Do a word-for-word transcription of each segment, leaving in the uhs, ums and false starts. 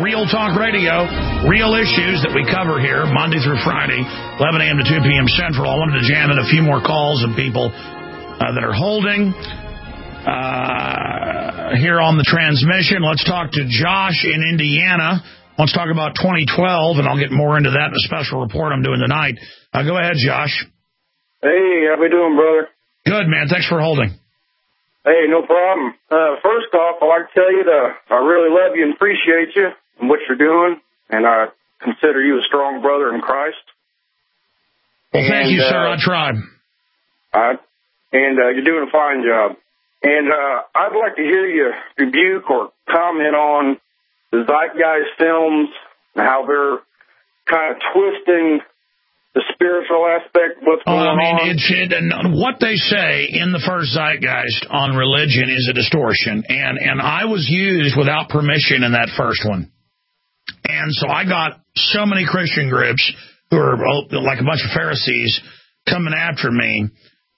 Real Talk Radio, real issues that we cover here Monday through Friday, eleven a.m. to two p.m. Central. I wanted to jam in a few more calls of people uh, that are holding uh, here on the transmission. Let's talk to Josh in Indiana. Let's talk about twenty twelve, and I'll get more into that in a special report I'm doing tonight. Uh, go ahead, Josh. Hey, how we doing, brother? Good, man. Thanks for holding. Hey, no problem. Uh, first off, I'd like to tell you that I really love you and appreciate you and what you're doing, and I consider you a strong brother in Christ. Well, thank and, you, sir. Uh, I tried. All right. And uh, you're doing a fine job. And uh, I'd like to hear you rebuke or comment on the Zeitgeist films and how they're kind of twisting the spiritual aspect of what's oh, going I mean, on. It's, it, and what they say in the first Zeitgeist on religion is a distortion, and, and I was used without permission in that first one. And so I got so many Christian groups who are like a bunch of Pharisees coming after me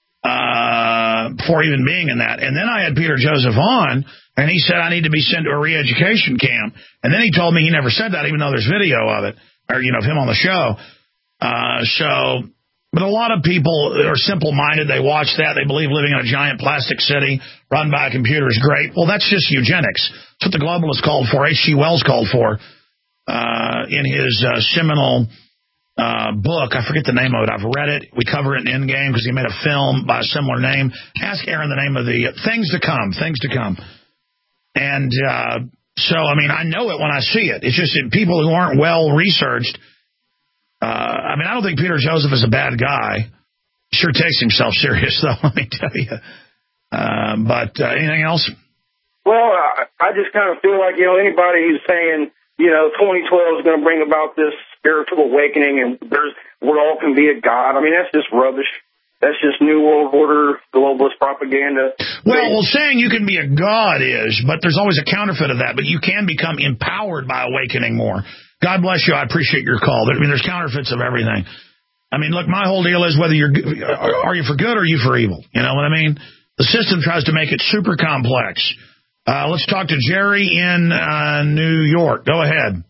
uh, before even being in that. And then I had Peter Joseph on, and he said I need to be sent to a re-education camp. And then he told me he never said that, even though there's video of it, or, you know, of him on the show. Uh, so, but a lot of people are simple-minded. They watch that. They believe living in a giant plastic city run by a computer is great. Well, that's just eugenics. That's what the globalists called for, H G Wells called for uh, in his uh, seminal uh, book. I forget the name of it. I've read it. We cover it in Endgame because he made a film by a similar name. Ask Aaron the name of the uh, Things to Come, Things to Come. And uh, so, I mean, I know it when I see it. It's just that people who aren't well-researched. Uh, I mean, I don't think Peter Joseph is a bad guy. Sure takes himself serious, though, let me tell you. Uh, but uh, anything else? Well, I, I just kind of feel like, you know, anybody who's saying, you know, twenty twelve is going to bring about this spiritual awakening and there's we all can be a God. I mean, that's just rubbish. That's just New World Order, globalist propaganda. Well, well, saying you can be a God is, but there's always a counterfeit of that. But you can become empowered by awakening more. God bless you. I appreciate your call. I mean, there's counterfeits of everything. I mean, look, my whole deal is whether you're, are you for good or are you for evil? You know what I mean? The system tries to make it super complex. Uh, let's talk to Jerry in uh, New York. Go ahead.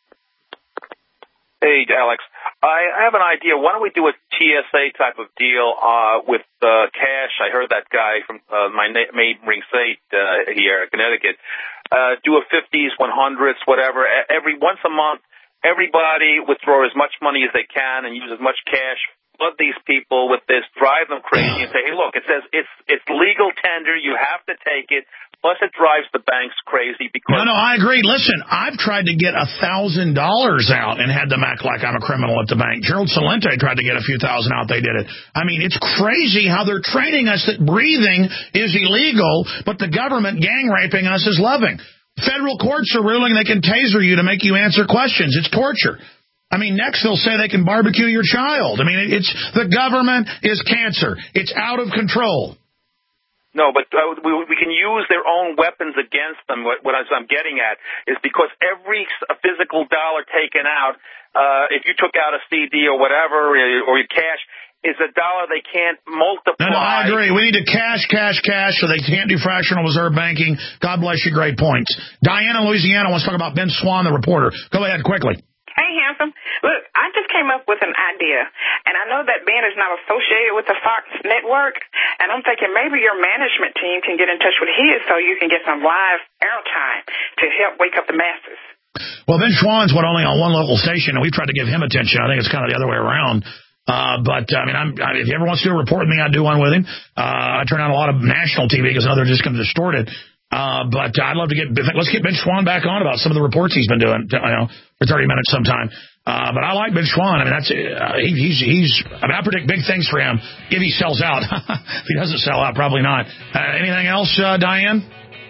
Hey, Alex. I have an idea. Why don't we do a T S A type of deal uh, with uh, cash? I heard that guy from uh, my neighboring state uh, here, Connecticut, uh, do a fifties, one hundreds, whatever. Every once a month, everybody withdraw as much money as they can and use as much cash. Flood these people with this, drive them crazy, and say, "Hey, look, it says it's it's legal tender. You have to take it." Plus, it drives the banks crazy because... No, no, I agree. Listen, I've tried to get one thousand dollars out and had them act like I'm a criminal at the bank. Gerald Celente tried to get a few thousand out. They did it. I mean, it's crazy how they're training us that breathing is illegal, but the government gang raping us is loving. Federal courts are ruling they can taser you to make you answer questions. It's torture. I mean, next they'll say they can barbecue your child. I mean, it's the government is cancer. It's out of control. No, but uh, we, we can use their own weapons against them. What, what I'm getting at is because every physical dollar taken out, uh, if you took out a C D or whatever, or your cash, is a dollar they can't multiply. No, no, I agree. We need to cash, cash, cash so they can't do fractional reserve banking. God bless you. Great points. Diana in Louisiana wants to talk about Ben Swann, the reporter. Go ahead quickly. Hey, handsome. Look, I just came up with an idea, and I know that Ben is not associated with the Fox network, and I'm thinking maybe your management team can get in touch with his so you can get some live airtime to help wake up the masses. Well, Ben Schwann's what only on one local station, and we've tried to give him attention. I think it's kind of the other way around. Uh, but, I mean, I'm, I, if he ever wants to do a report with me, I'd do one with him. Uh, I turn on a lot of national T V because I know they're just going to distort it. Uh, but I'd love to get, let's get Ben Schwann back on about some of the reports he's been doing, you know, for thirty minutes sometime. Uh, but I like Ben Schwann. I mean, that's, uh, he, he's, he's, I mean, I predict big things for him if he sells out. If he doesn't sell out, probably not. Uh, anything else, uh, Diane?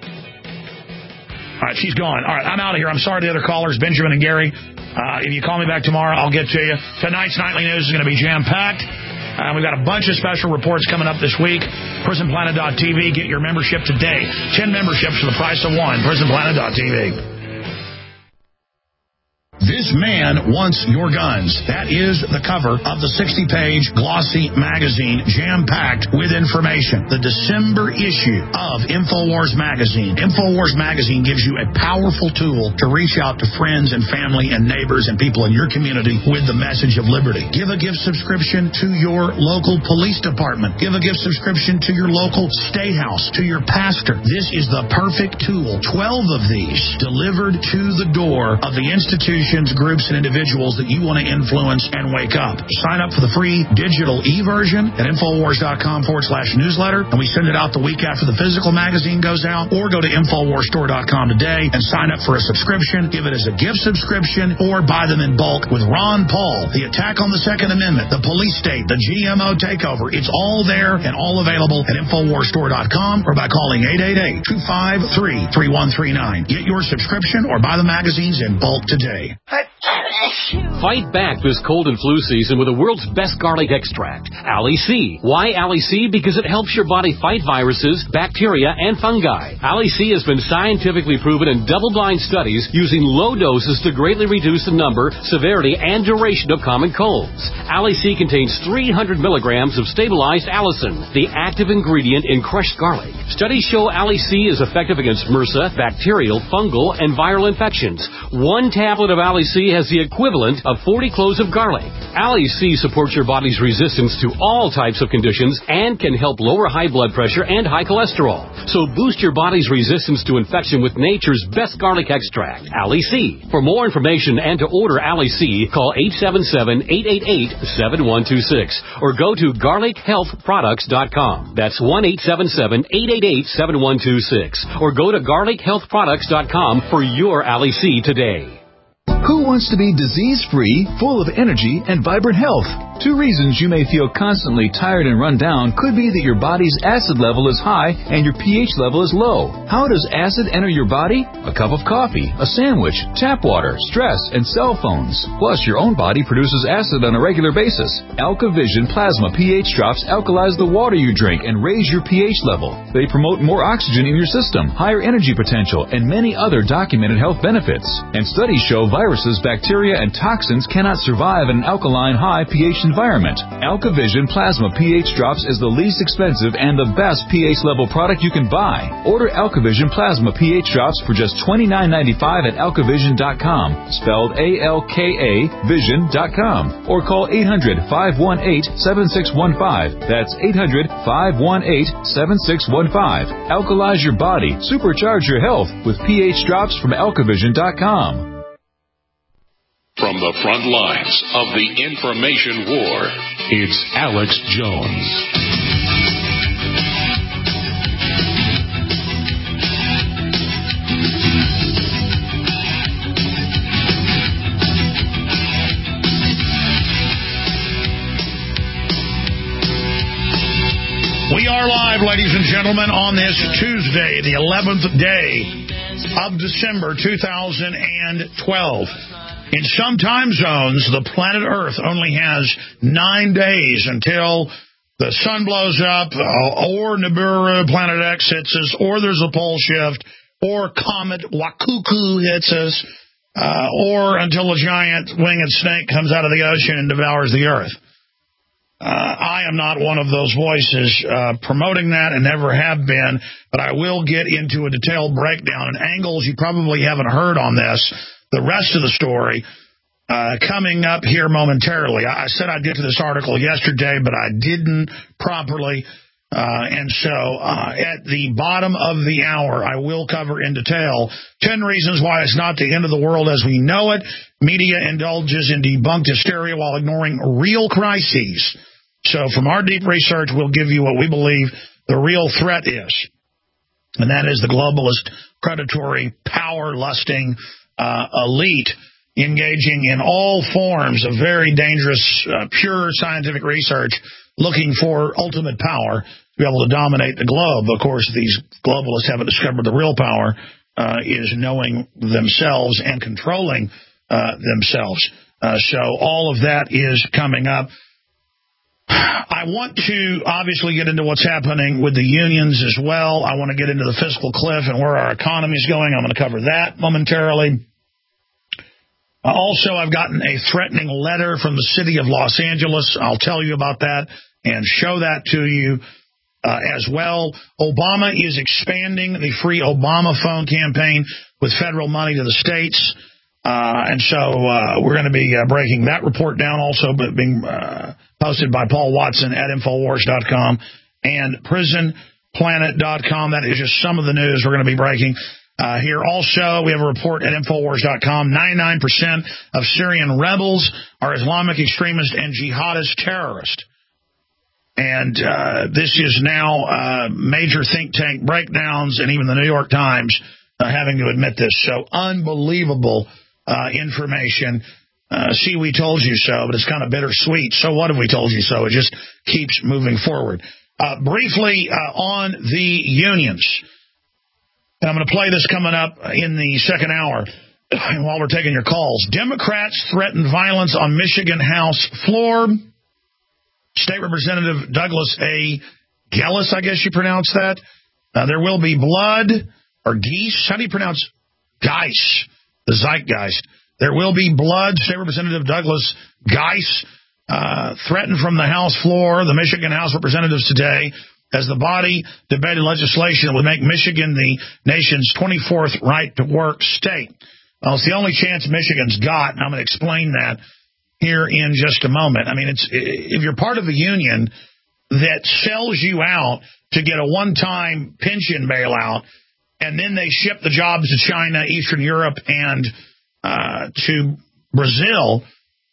All right, she's gone. All right, I'm out of here. I'm sorry to the other callers, Benjamin and Gary. Uh, if you call me back tomorrow, I'll get to you. Tonight's Nightly News is going to be jam-packed. Uh, we've got a bunch of special reports coming up this week. prison planet dot t v. Get your membership today. Ten memberships for the price of one. prison planet dot t v. This Man Wants Your Guns. That is the cover of the sixty-page glossy magazine, jam-packed with information. The December issue of InfoWars Magazine. InfoWars Magazine gives you a powerful tool to reach out to friends and family and neighbors and people in your community with the message of liberty. Give a gift subscription to your local police department. Give a gift subscription to your local state house, to your pastor. This is the perfect tool. Twelve of these delivered to the door of the institution, groups, and individuals that you want to influence and wake up. Sign up for the free digital e-version at Infowars.com forward slash newsletter, and we send it out the week after the physical magazine goes out, or go to Infowars Store dot com today and sign up for a subscription, give it as a gift subscription, or buy them in bulk with Ron Paul, the attack on the Second Amendment, the police state, the G M O takeover. It's all there and all available at Infowars Store dot com or by calling eight eight eight, two five three, three one three nine. Get your subscription or buy the magazines in bulk today. Fight back this cold and flu season with the world's best garlic extract, Ali C. Why Ali C? Because it helps your body fight viruses, bacteria, and fungi. Ali C has been scientifically proven in double-blind studies using low doses to greatly reduce the number, severity, and duration of common colds. Ali C contains three hundred milligrams of stabilized allicin, the active ingredient in crushed garlic. Studies show Ali C is effective against MRSA, bacterial, fungal, and viral infections. One tablet of Ali C has the equivalent of forty cloves of garlic. Ali C supports your body's resistance to all types of conditions and can help lower high blood pressure and high cholesterol. So boost your body's resistance to infection with nature's best garlic extract, Ali C. For more information and to order Ali C, call eight seven seven, eight eight eight, seven one two six or go to garlic health products dot com. That's one eight seven seven, eight eight eight, seven one two six or go to garlic health products dot com for your Ali C today. Who wants to be disease-free, full of energy, and vibrant health? Two reasons you may feel constantly tired and run down could be that your body's acid level is high and your pH level is low. How does acid enter your body? A cup of coffee, a sandwich, tap water, stress, and cell phones. Plus, your own body produces acid on a regular basis. AlkaVision Plasma pH drops alkalize the water you drink and raise your pH level. They promote more oxygen in your system, higher energy potential, and many other documented health benefits. And studies show viruses, bacteria, and toxins cannot survive in an alkaline high pH environment. AlkaVision Plasma pH Drops is the least expensive and the best pH level product you can buy. Order AlkaVision Plasma pH Drops for just twenty-nine ninety-five at alkavision dot com, spelled A L K A vision dot com, or call eight hundred, five one eight, seven six one five. That's eight hundred, five one eight, seven six one five. Alkalize your body, supercharge your health with pH Drops from alkavision dot com. From the front lines of the information war, it's Alex Jones. We are live, ladies and gentlemen, on this Tuesday, the eleventh day of December two thousand twelve. In some time zones, the planet Earth only has nine days until the sun blows up, or Nibiru, Planet X hits us, or there's a pole shift, or Comet Wakuku hits us, uh, or until a giant winged snake comes out of the ocean and devours the Earth. Uh, I am not one of those voices uh, promoting that and never have been, but I will get into a detailed breakdown and angles you probably haven't heard on this. The rest of the story uh, coming up here momentarily. I, I said I'd get to this article yesterday, but I didn't properly. Uh, and so uh, at the bottom of the hour, I will cover in detail ten reasons why it's not the end of the world as we know it. Media indulges in debunked hysteria while ignoring real crises. So from our deep research, we'll give you what we believe the real threat is. And that is the globalist, predatory, power-lusting uh, elite engaging in all forms of very dangerous, uh, pure scientific research, looking for ultimate power to be able to dominate the globe. Of course, these globalists haven't discovered the real power uh, is knowing themselves and controlling uh, themselves. Uh, so all of that is coming up. I want to obviously get into what's happening with the unions as well. I want to get into the fiscal cliff and where our economy is going. I'm going to cover that momentarily. Uh, also, I've gotten a threatening letter from the city of Los Angeles. I'll tell you about that and show that to you uh, as well. Obama is expanding the free Obama phone campaign with federal money to the states. Uh, and so uh, we're going to be uh, breaking that report down also, but being uh, posted by Paul Watson at Infowars dot com and Prison Planet dot com. That is just some of the news we're going to be breaking uh, here. Also, we have a report at Infowars dot com. ninety-nine percent of Syrian rebels are Islamic extremist and jihadist terrorists. And uh, this is now uh, major think tank breakdowns and even the New York Times uh, having to admit this. So unbelievable uh, information. Uh, see, we told you so, but it's kind of bittersweet. So what have we told you so? It just keeps moving forward. Uh, briefly uh, on the unions. And I'm going to play this coming up in the second hour while we're taking your calls. Democrats threaten violence on Michigan House floor. State Representative Douglas A. Gellis, I guess you pronounce that. Uh, there will be blood or geese. How do you pronounce Geis? The zeitgeist. There will be blood. State Representative Douglas Geis uh, threatened from the House floor, the Michigan House of Representatives today, as the body debated legislation that would make Michigan the nation's twenty-fourth right-to-work state. Well, it's the only chance Michigan's got, and I'm going to explain that here in just a moment. I mean, it's if you're part of a union that sells you out to get a one-time pension bailout, and then they ship the jobs to China, Eastern Europe, and uh, to Brazil,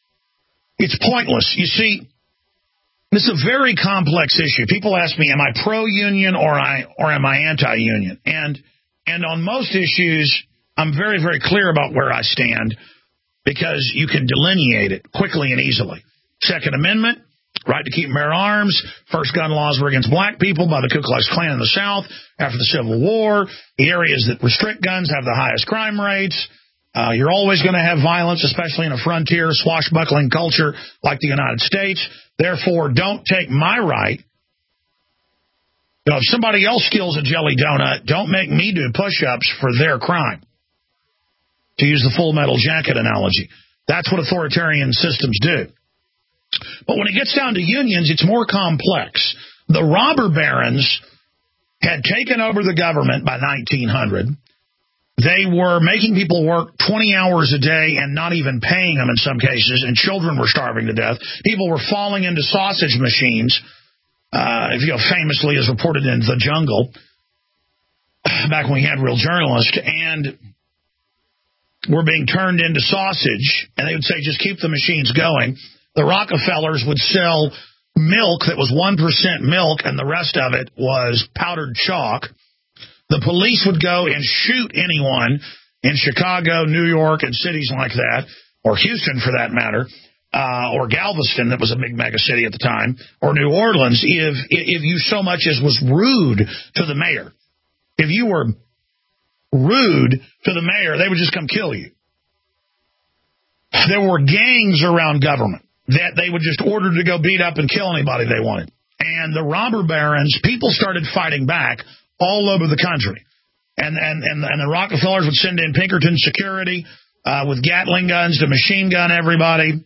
it's pointless. You see, this is a very complex issue. People ask me, am I pro-union or I or am I anti-union? And and on most issues, I'm very, very clear about where I stand because you can delineate it quickly and easily. Second Amendment, right to keep and bear arms. First gun laws were against black people by the Ku Klux Klan in the South after the Civil War. The areas that restrict guns have the highest crime rates. Uh, you're always going to have violence, especially in a frontier, swashbuckling culture like the United States. Therefore, don't take my right. You know, if somebody else steals a jelly donut, don't make me do push-ups for their crime. To use the Full Metal Jacket analogy. That's what authoritarian systems do. But when it gets down to unions, it's more complex. The robber barons had taken over the government by nineteen hundred. They were making people work twenty hours a day and not even paying them in some cases, and children were starving to death. People were falling into sausage machines, uh, if you know, famously as reported in The Jungle, back when we had real journalists, and were being turned into sausage, and they would say, just keep the machines going. The Rockefellers would sell milk that was one percent milk, and the rest of it was powdered chalk. The police would go and shoot anyone in Chicago, New York, and cities like that, or Houston for that matter, uh, or Galveston, that was a big mega city at the time, or New Orleans, if if you so much as was rude to the mayor. If you were rude to the mayor, they would just come kill you. There were gangs around government that they would just order to go beat up and kill anybody they wanted. And the robber barons, people started fighting back all over the country. And and, and, and the Rockefellers would send in Pinkerton security uh, with Gatling guns to machine gun everybody.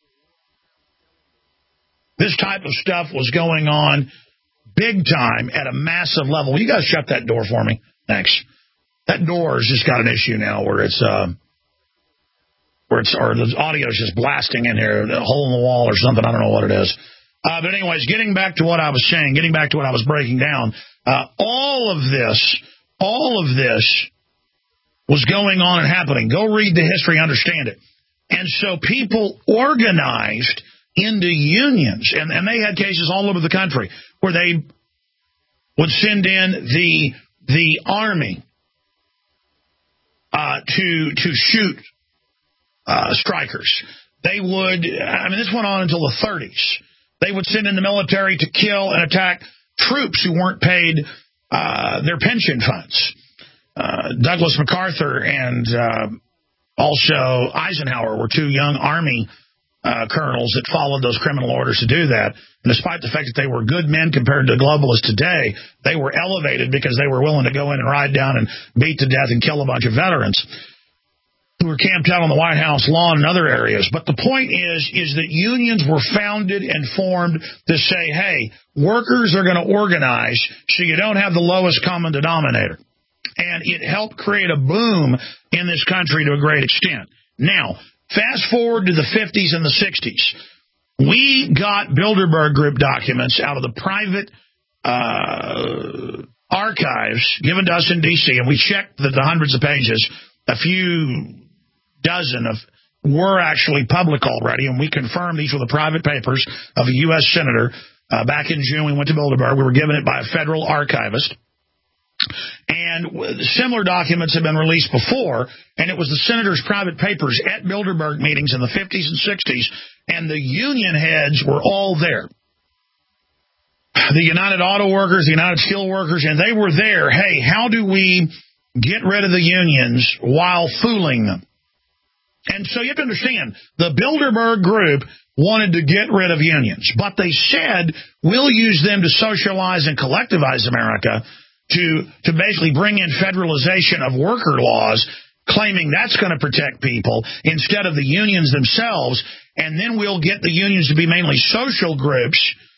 This type of stuff was going on big time at a massive level. Will you guys shut that door for me? Thanks. That door has just got an issue now where it's uh, where it's or the audio is just blasting in here, a hole in the wall or something. I don't know what it is. Uh, but anyways, getting back to what I was saying, getting back to what I was breaking down, uh, all of this, all of this was going on and happening. Go read the history, understand it. And so people organized into unions, and, and they had cases all over the country where they would send in the the army uh, to to shoot uh, strikers. They would, I mean, this went on until the thirties. They would send in the military to kill and attack troops who weren't paid uh, their pension funds. Uh, Douglas MacArthur and uh, also Eisenhower were two young Army uh, colonels that followed those criminal orders to do that. And despite the fact that they were good men compared to globalists today, they were elevated because they were willing to go in and ride down and beat to death and kill a bunch of veterans. who were camped out on the White House lawn and other areas. But the point is, is that unions were founded and formed to say, hey, workers are going to organize so you don't have the lowest common denominator. And it helped create a boom in this country to a great extent. Now, fast forward to the fifties and the sixties. We got Bilderberg Group documents out of the private uh, archives given to us in D C, and we checked the, the hundreds of pages. A few dozen of were actually public already, and we confirmed these were the private papers of a U S senator. Uh, back in June, we went to Bilderberg. We were given it by a federal archivist. And similar documents have been released before, and it was the senator's private papers at Bilderberg meetings in the fifties and sixties, and the union heads were all there. The United Auto Workers, the United Steel Workers, and they were there. Hey, how do we get rid of the unions while fooling them? And so you have to understand, the Bilderberg Group wanted to get rid of unions, but they said, we'll use them to socialize and collectivize America, to, to basically bring in federalization of worker laws, claiming that's going to protect people instead of the unions themselves, and then we'll get the unions to be mainly social groups.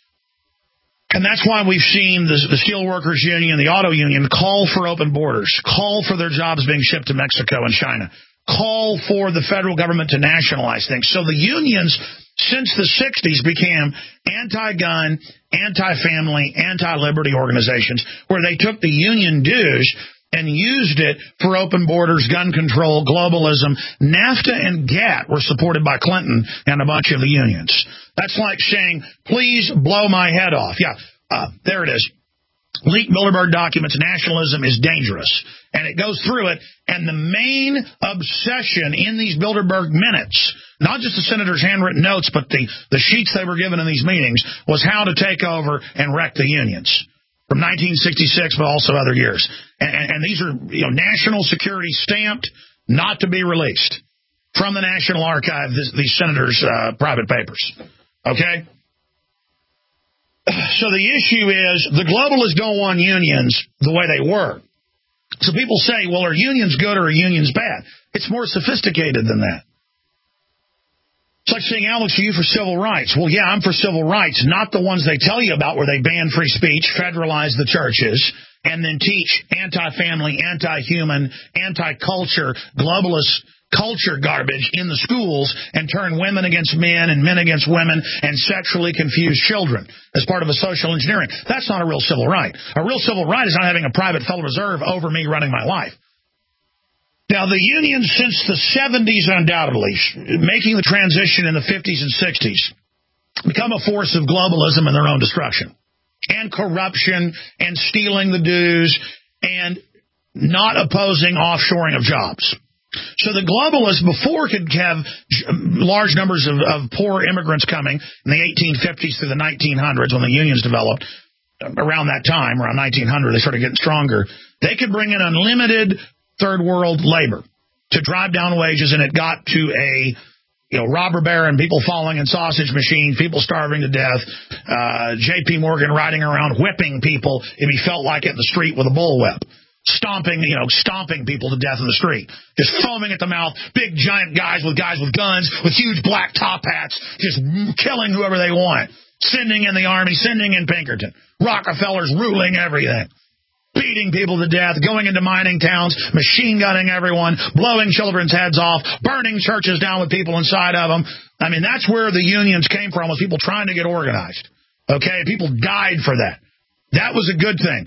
And that's why we've seen the, the steel workers union, the auto union, call for open borders, call for their jobs being shipped to Mexico and China, call for the federal government to nationalize things. So the unions, since the sixties, became anti-gun, anti-family, anti-liberty organizations where they took the union dues and used it for open borders, gun control, globalism. NAFTA and GATT were supported by Clinton and a bunch of the unions. That's like saying, please blow my head off. Yeah, uh, there it is. Leaked Bilderberg documents, nationalism is dangerous. And it goes through it, and the main obsession in these Bilderberg minutes, not just the senator's handwritten notes, but the, the sheets they were given in these meetings, was how to take over and wreck the unions from nineteen sixty-six, but also other years. And, and, and these are, you know, national security stamped, not to be released from the National Archive, this, these senators' uh, private papers. Okay? So the issue is the globalists don't want unions the way they were. So people say, well, are unions good or are unions bad? It's more sophisticated than that. It's like saying, Alex, are you for civil rights? Well, yeah, I'm for civil rights, not the ones they tell you about where they ban free speech, federalize the churches, and then teach anti-family, anti-human, anti-culture, globalist culture garbage in the schools and turn women against men and men against women and sexually confuse children as part of a social engineering. That's not a real civil right. A real civil right is not having a private Federal Reserve over me running my life. Now, the unions since the seventies, undoubtedly, making the transition in the fifties and sixties, become a force of globalism and their own destruction and corruption and stealing the dues and not opposing offshoring of jobs. So the globalists before could have large numbers of, of poor immigrants coming in the eighteen fifties through the nineteen hundreds when the unions developed. Around that time, around nineteen hundred, they started getting stronger. They could bring in unlimited third world labor to drive down wages, and it got to a you know robber baron, people falling in sausage machines, people starving to death, uh, J P Morgan riding around whipping people if he felt like it in the street with a bullwhip. Stomping, you know, stomping people to death in the street. Just foaming at the mouth. Big, giant guys with guys with guns, with huge black top hats, just killing whoever they want. Sending in the army, sending in Pinkerton. Rockefeller's ruling everything. Beating people to death, going into mining towns, machine gunning everyone, blowing children's heads off, burning churches down with people inside of them. I mean, that's where the unions came from, was people trying to get organized. Okay? People died for that. That was a good thing.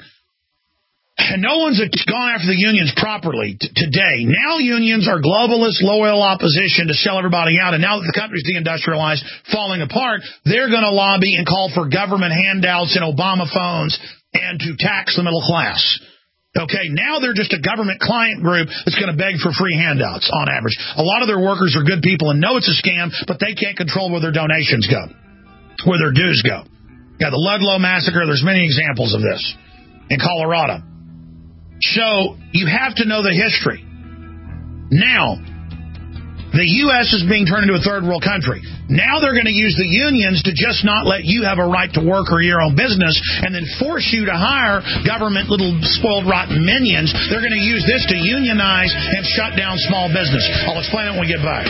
And no one's gone after the unions properly t- today. Now unions are globalist, loyal opposition to sell everybody out. And now that the country's deindustrialized, falling apart, they're going to lobby and call for government handouts and Obama phones and to tax the middle class. Okay, now they're just a government client group that's going to beg for free handouts on average. A lot of their workers are good people and know it's a scam, but they can't control where their donations go, where their dues go. Yeah, the Ludlow massacre, there's many examples of this in Colorado. So you have to know the history. Now, The U S is being turned into a third world country. Now they're going to use the unions to just not let you have a right to work or your own business and then force you to hire government little spoiled rotten minions. They're going to use this to unionize and shut down small business. I'll explain it when we get back.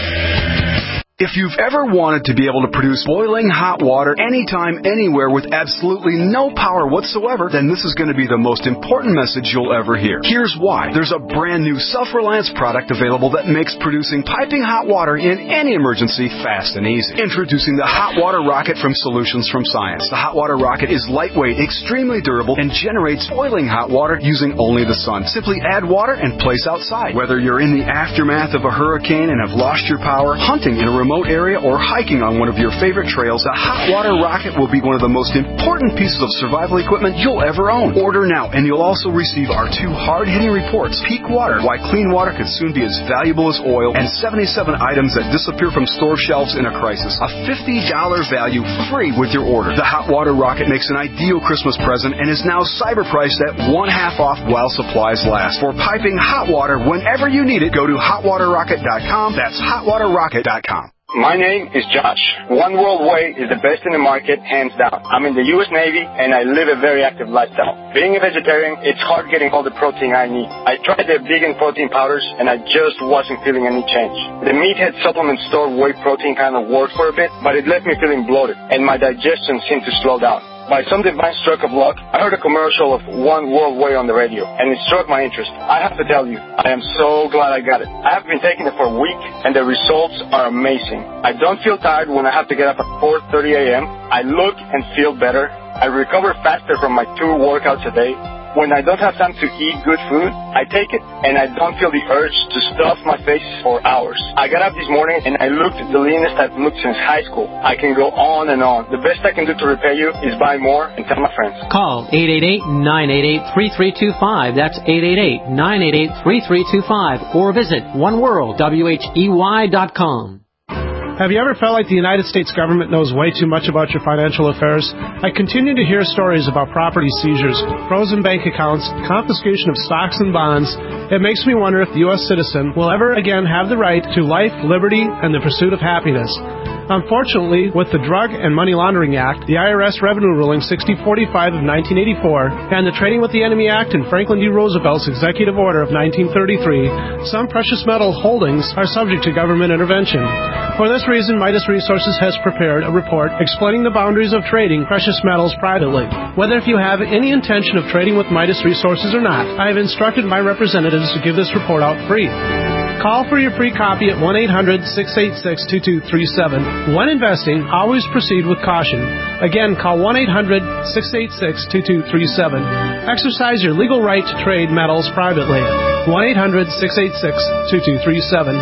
If you've ever wanted to be able to produce boiling hot water anytime, anywhere with absolutely no power whatsoever, then this is going to be the most important message you'll ever hear. Here's why. There's a brand new Self-Reliance product available that makes producing piping hot water in any emergency fast and easy. Introducing the Hot Water Rocket from Solutions from Science. The Hot Water Rocket is lightweight, extremely durable, and generates boiling hot water using only the sun. Simply add water and place outside. Whether you're in the aftermath of a hurricane and have lost your power, hunting in a remote area, or hiking on one of your favorite trails, the Hot Water Rocket will be one of the most important pieces of survival equipment you'll ever own. Order now, and you'll also receive our two hard-hitting reports, Peak Water, Why Clean Water Could Soon Be as Valuable as Oil, and seventy-seven items that disappear from store shelves in a crisis. A fifty dollars value free with your order. The Hot Water Rocket makes an ideal Christmas present and is now cyber priced at one half off while supplies last. For piping hot water whenever you need it, go to hot water rocket dot com. That's hot water rocket dot com. My name is Josh. One World Way is the best in the market, hands down. I'm in the U S Navy, and I live a very active lifestyle. Being a vegetarian, it's hard getting all the protein I need. I tried the vegan protein powders, and I just wasn't feeling any change. The Meathead supplement store whey protein kind of worked for a bit, but it left me feeling bloated, and my digestion seemed to slow down. By some divine stroke of luck, I heard a commercial of One World Way on the radio, and it struck my interest. I have to tell you, I am so glad I got it. I have been taking it for a week, and the results are amazing. I don't feel tired when I have to get up at four thirty a.m. I look and feel better. I recover faster from my two workouts a day. When I don't have time to eat good food, I take it, and I don't feel the urge to stuff my face for hours. I got up this morning, and I looked the leanest I've looked since high school. I can go on and on. The best I can do to repay you is buy more and tell my friends. Call eight eight eight, nine eight eight, three three two five. That's eight eight eight, nine eight eight, three three two five. Or visit one world whey dot com. Have you ever felt like the United States government knows way too much about your financial affairs? I continue to hear stories about property seizures, frozen bank accounts, confiscation of stocks and bonds. It makes me wonder if the U S citizen will ever again have the right to life, liberty, and the pursuit of happiness. Unfortunately, with the Drug and Money Laundering Act, the I R S Revenue Ruling sixty forty-five of nineteen eighty-four, and the Trading with the Enemy Act and Franklin D. Roosevelt's Executive Order of nineteen thirty-three, some precious metal holdings are subject to government intervention. For this reason, Midas Resources has prepared a report explaining the boundaries of trading precious metals privately. Whether if you have any intention of trading with Midas Resources or not, I have instructed my representatives to give this report out free. Call for your free copy at one eight hundred, six eight six, two two three seven. When investing, always proceed with caution. Again, call one eight hundred, six eight six, two two three seven. Exercise your legal right to trade metals privately. one eight hundred, six eight six, two two three seven.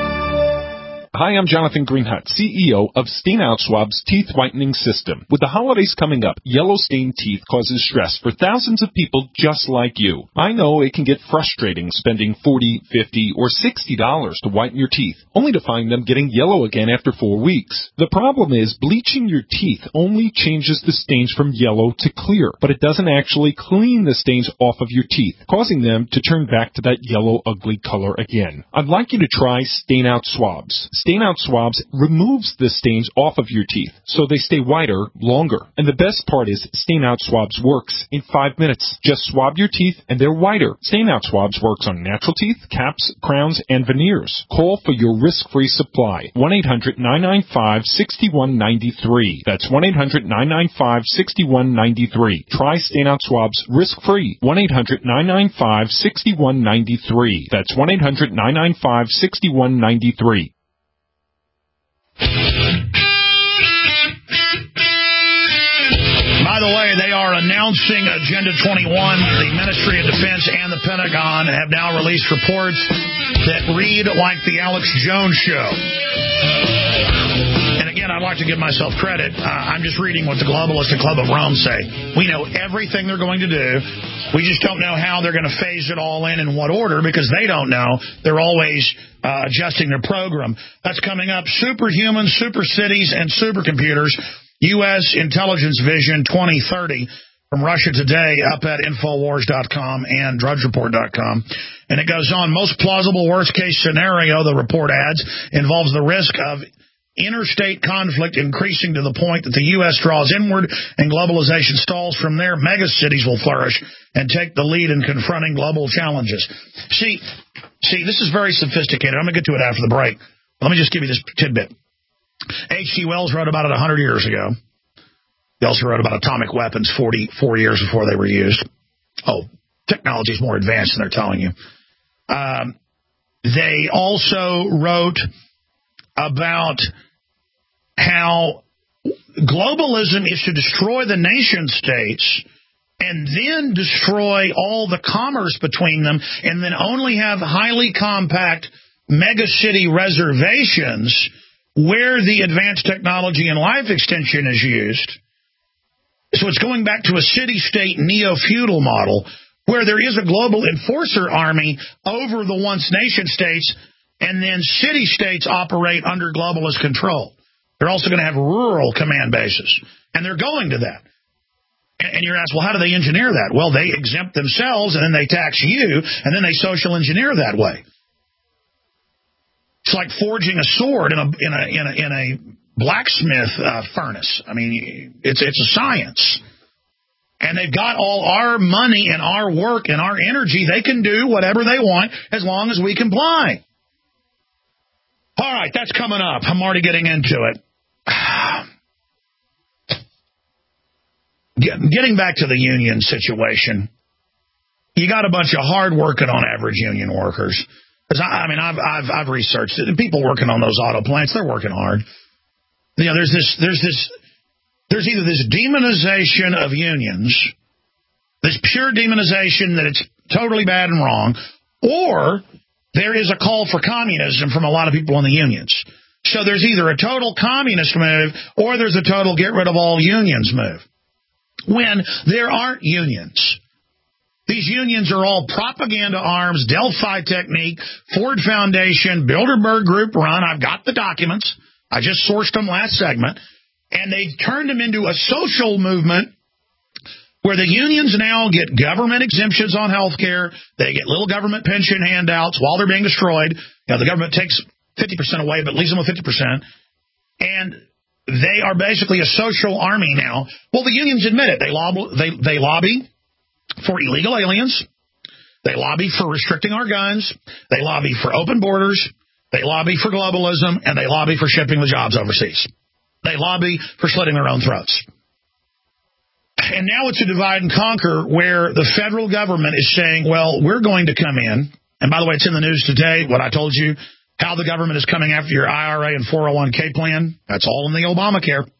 Hi, I'm Jonathan Greenhut, C E O of Stain Out Swab's Teeth Whitening System. With the holidays coming up, yellow stained teeth causes stress for thousands of people just like you. I know it can get frustrating spending forty dollars, fifty dollars, or sixty dollars to whiten your teeth, only to find them getting yellow again after four weeks. The problem is bleaching your teeth only changes the stains from yellow to clear, but it doesn't actually clean the stains off of your teeth, causing them to turn back to that yellow, ugly color again. I'd like you to try Stain Out Swabs. Stain Out Swabs removes the stains off of your teeth, so they stay whiter longer. And the best part is Stain Out Swabs works in five minutes. Just swab your teeth and they're whiter. Stain Out Swabs works on natural teeth, caps, crowns, and veneers. Call for your risk-free supply. one eight hundred, nine nine five, six one nine three. That's one eight hundred, nine nine five, six one nine three. Try Stain Out Swabs risk-free. one eight hundred, nine nine five, six one nine three. That's one eight hundred, nine nine five, six one nine three. By the way, they are announcing Agenda twenty-one. The Ministry of Defense and the Pentagon have now released reports that read like the Alex Jones Show. And again, I'd like to give myself credit. Uh, I'm just reading what the Globalistic Club of Rome say. We know everything they're going to do. We just don't know how they're going to phase it all in in what order, because they don't know. They're always uh, adjusting their program. That's coming up. Superhumans, super cities, and supercomputers. U S Intelligence Vision twenty thirty. from Russia Today up at Infowars dot com and Drudge Report dot com. And it goes on, most plausible worst-case scenario, the report adds, involves the risk of interstate conflict increasing to the point that the U S draws inward and globalization stalls. From there, megacities will flourish and take the lead in confronting global challenges. See, see, this is very sophisticated. I'm going to get to it after the break. Let me just give you this tidbit. H G Wells wrote about it one hundred years ago. He also wrote about atomic weapons forty-four years before they were used. Oh, technology is more advanced than they're telling you. Um, they also wrote about how globalism is to destroy the nation states and then destroy all the commerce between them, and then only have highly compact megacity reservations where the advanced technology and life extension is used. So it's going back to a city-state neo-feudal model where there is a global enforcer army over the once nation-states, and then city-states operate under globalist control. They're also going to have rural command bases, and they're going to that. And you're asked, well, how do they engineer that? Well, they exempt themselves, and then they tax you, and then they social engineer that way. It's like forging a sword in a in a in a, in a blacksmith uh, furnace. I mean, it's it's a science. And they've got all our money and our work and our energy. They can do whatever they want as long as we comply. All right, that's coming up. I'm already getting into it. Getting back to the union situation, you got a bunch of hard working on average union workers. Because I, I mean, I've I've I've researched it. And people working on those auto plants, they're working hard. You know, there's this there's this there's either this demonization of unions, this pure demonization that it's totally bad and wrong, or there is a call for communism from a lot of people in the unions. So there's either a total communist move or there's a total get rid of all unions move. When there aren't unions. These unions are all propaganda arms, Delphi Technique, Ford Foundation, Bilderberg Group run. I've got the documents. I just sourced them last segment. And they've turned them into a social movement where the unions now get government exemptions on health care. They get little government pension handouts while they're being destroyed. You know, the government takes fifty percent away, but leaves them with fifty percent. And they are basically a social army now. Well, the unions admit it. They lobby, they, they lobby for illegal aliens. They lobby for restricting our guns. They lobby for open borders. They lobby for globalism. And they lobby for shipping the jobs overseas. They lobby for slitting their own throats. And now it's a divide and conquer where the federal government is saying, well, we're going to come in. And by the way, it's in the news today, what I told you, how the government is coming after your I R A and four oh one K plan. That's all in the Obamacare.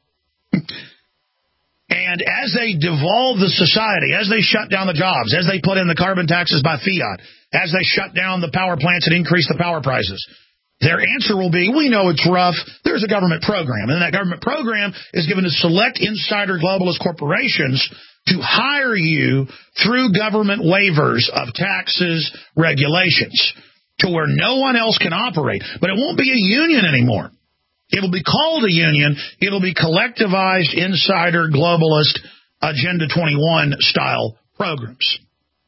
And as they devolve the society, as they shut down the jobs, as they put in the carbon taxes by fiat, as they shut down the power plants and increase the power prices, their answer will be, we know it's rough. There's a government program. And that government program is given to select insider globalist corporations to hire you through government waivers of taxes, regulations, to where no one else can operate. But it won't be a union anymore. It'll be called a union. It'll be collectivized insider globalist Agenda twenty-one style programs.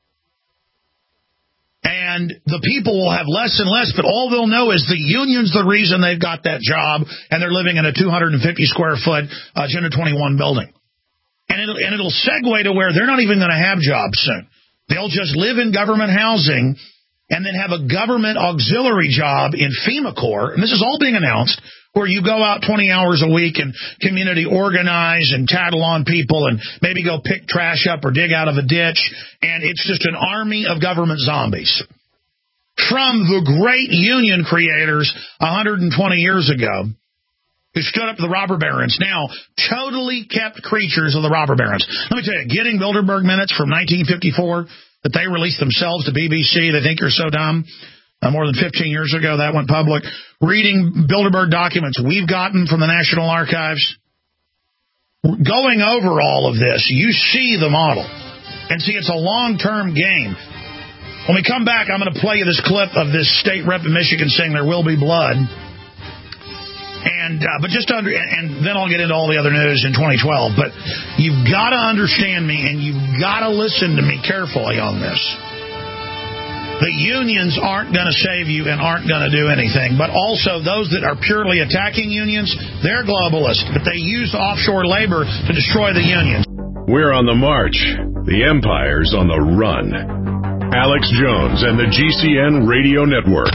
And the people will have less and less, but all they'll know is the union's the reason they've got that job, and they're living in a two hundred fifty square foot Agenda twenty-one building. And it'll, and it'll segue to where they're not even going to have jobs soon. They'll just live in government housing and then have a government auxiliary job in FEMA Corps, and this is all being announced, where you go out twenty hours a week and community organize and tattle on people and maybe go pick trash up or dig out of a ditch, and it's just an army of government zombies. From the great union creators one hundred twenty years ago who stood up to the robber barons, now totally kept creatures of the robber barons. Let me tell you, getting Bilderberg minutes from nineteen fifty-four that they released themselves to B B C, they think you're so dumb. Uh, more than fifteen years ago, that went public. Reading Bilderberg documents we've gotten from the National Archives. Going over all of this, you see the model. And see, it's a long-term game. When we come back, I'm going to play you this clip of this state rep in Michigan saying there will be blood. And uh, but just to under, and then I'll get into all the other news in twenty twelve. But you've got to understand me, and you've got to listen to me carefully on this. The unions aren't going to save you and aren't going to do anything. But also those that are purely attacking unions, they're globalists. But they use offshore labor to destroy the unions. We're on the march. The empire's on the run. Alex Jones and the G C N Radio Network.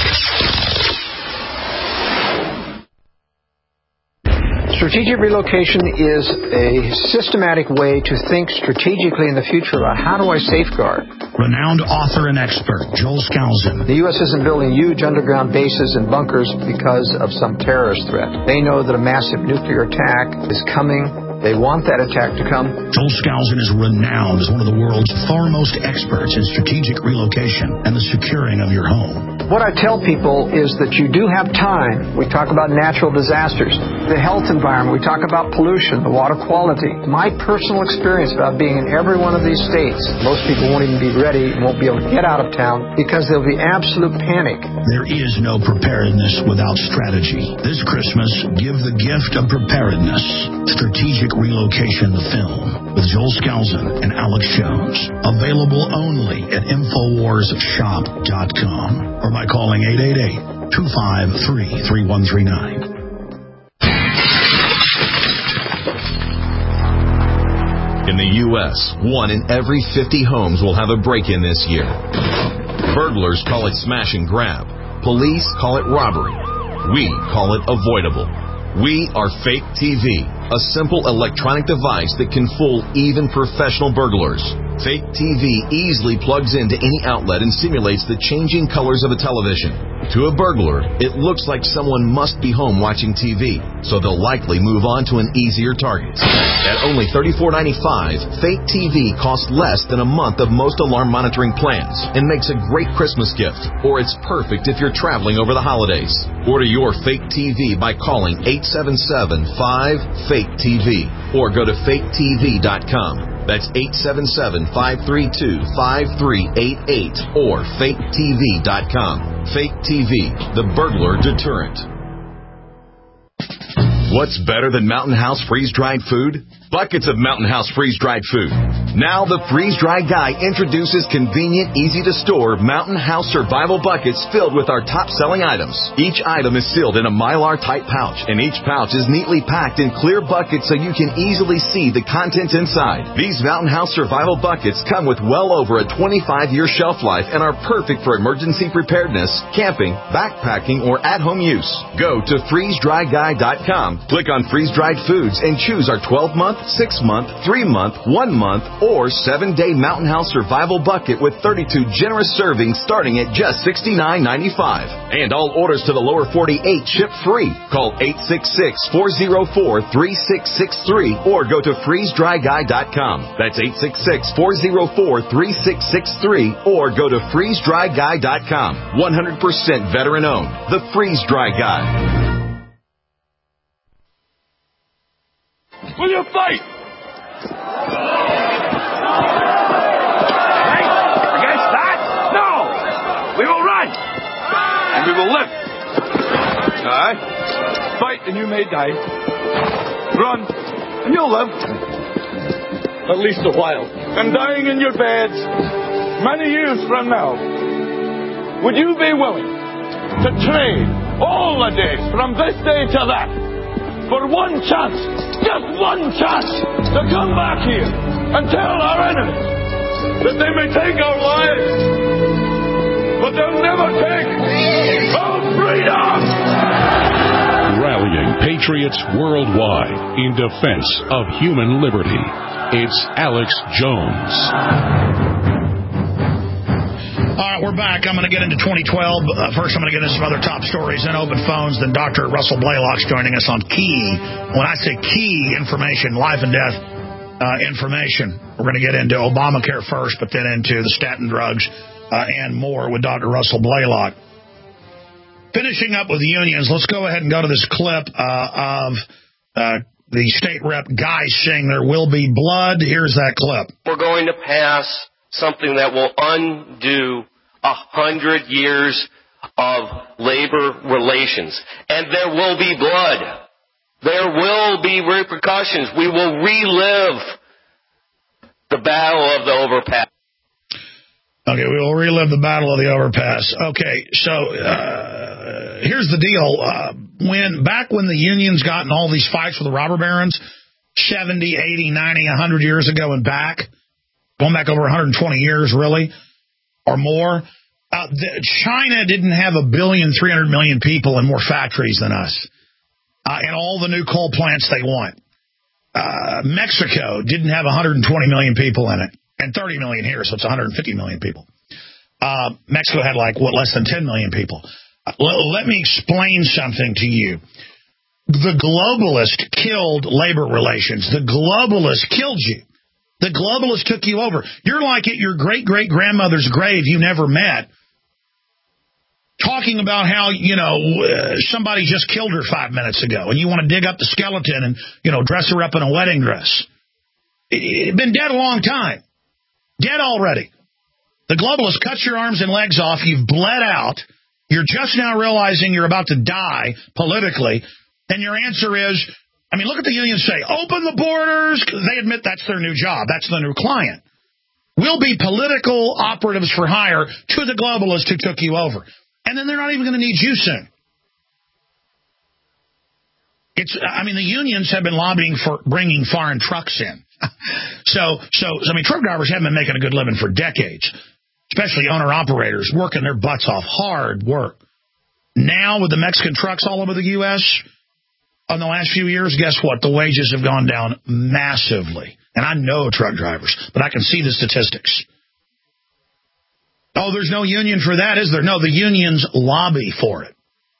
Strategic relocation is a systematic way to think strategically in the future about how do I safeguard. Renowned author and expert, Joel Skousen. The U S isn't building huge underground bases and bunkers because of some terrorist threat. They know that a massive nuclear attack is coming. They want that attack to come. Joel Skousen is renowned as one of the world's foremost experts in strategic relocation and the securing of your home. What I tell people is that you do have time. We talk about natural disasters, the health environment. We talk about pollution, the water quality. My personal experience about being in every one of these states, most people won't even be ready and won't be able to get out of town because there'll be absolute panic. There is no preparedness without strategy. This Christmas, give the gift of preparedness. Strategic Relocation, the film, with Joel Skousen and Alex Jones. Available only at Infowars Shop dot com or by calling eight eight eight, two five three, three one three nine. In the U S, one in every fifty homes will have a break-in this year. Burglars call it smash and grab. Police call it robbery. We call it avoidable. We are Fake T V, a simple electronic device that can fool even professional burglars. Fake T V easily plugs into any outlet and simulates the changing colors of a television. To a burglar, it looks like someone must be home watching T V, so they'll likely move on to an easier target. At only thirty-four ninety-five, Fake T V costs less than a month of most alarm monitoring plans and makes a great Christmas gift, or it's perfect if you're traveling over the holidays. Order your Fake T V by calling eight seven seven, five, fake T V or go to fake T V dot com. That's eight seven seven, five three two, five three eight eight or fake T V dot com. Fake T V, the burglar deterrent. What's better than Mountain House freeze-dried food? Buckets of Mountain House freeze-dried food. Now the freeze-dried guy introduces convenient, easy-to-store Mountain House survival buckets filled with our top-selling items. Each item is sealed in a Mylar-type pouch, and each pouch is neatly packed in clear buckets so you can easily see the contents inside. These Mountain House survival buckets come with well over a twenty-five year shelf life and are perfect for emergency preparedness, camping, backpacking, or at-home use. Go to freeze dry guy dot com, click on freeze-dried foods, and choose our twelve month, six month, three month, one month, or seven day Mountain House survival bucket with thirty-two generous servings starting at just sixty-nine ninety-five. And all orders to the lower forty-eight ship free. Call eight six six, four oh four, three six six three or go to freeze dry guy dot com. That's eight six six, four oh four, three six six three or go to freeze dry guy dot com. one hundred percent veteran owned. The Freeze Dry Guy. Will you fight? Against that? No! We will run! And we will live. Aye. Fight and you may die. Run and you'll live. At least a while. And dying in your beds many years from now. Would you be willing to trade all the days from this day to that for one chance, just one chance, to come back here and tell our enemies that they may take our lives, but they'll never take our freedom? Rallying patriots worldwide in defense of human liberty. It's Alex Jones. All right, we're back. I'm going to get into twenty twelve. Uh, first, I'm going to get into some other top stories, then open phones, then Doctor Russell Blaylock's joining us on key. When I say key information, life and death uh, information, we're going to get into Obamacare first, but then into the statin drugs uh, and more with Doctor Russell Blaylock. Finishing up with the unions, let's go ahead and go to this clip uh, of uh, the state rep Guy saying there will be blood. Here's that clip. We're going to pass something that will undo a hundred years of labor relations. And there will be blood. There will be repercussions. We will relive the battle of the overpass. Okay, we will relive the battle of the overpass. Okay, so uh, here's the deal. Uh, when back when the unions got in all these fights with the robber barons, seventy, eighty, ninety, one hundred years ago and back, going back over one hundred twenty years, really, or more, uh, the, China didn't have a billion, three hundred million people and more factories than us, uh, and all the new coal plants they want. Uh, Mexico didn't have one hundred twenty million people in it, and thirty million here, so it's one hundred fifty million people. Uh, Mexico had like, what, less than ten million people. Uh, l- let me explain something to you. The globalist killed labor relations. The globalist killed you. The globalist took you over. You're like at your great-great-grandmother's grave you never met, talking about how, you know, uh, somebody just killed her five minutes ago, and you want to dig up the skeleton and, you know, dress her up in a wedding dress. It, it been dead a long time. Dead already. The globalists cut your arms and legs off. You've bled out. You're just now realizing you're about to die politically. And your answer is, I mean, look at the unions say, open the borders. They admit that's their new job. That's the new client. We'll be political operatives for hire to the globalists who took you over. And then they're not even going to need you soon. It's, I mean, the unions have been lobbying for bringing foreign trucks in. so, so, I mean, truck drivers haven't been making a good living for decades, especially owner-operators working their butts off, hard work. Now, with the Mexican trucks all over the U S in the last few years, guess what? The wages have gone down massively. And I know truck drivers, but I can see the statistics. Oh, there's no union for that, is there? No, the unions lobby for it.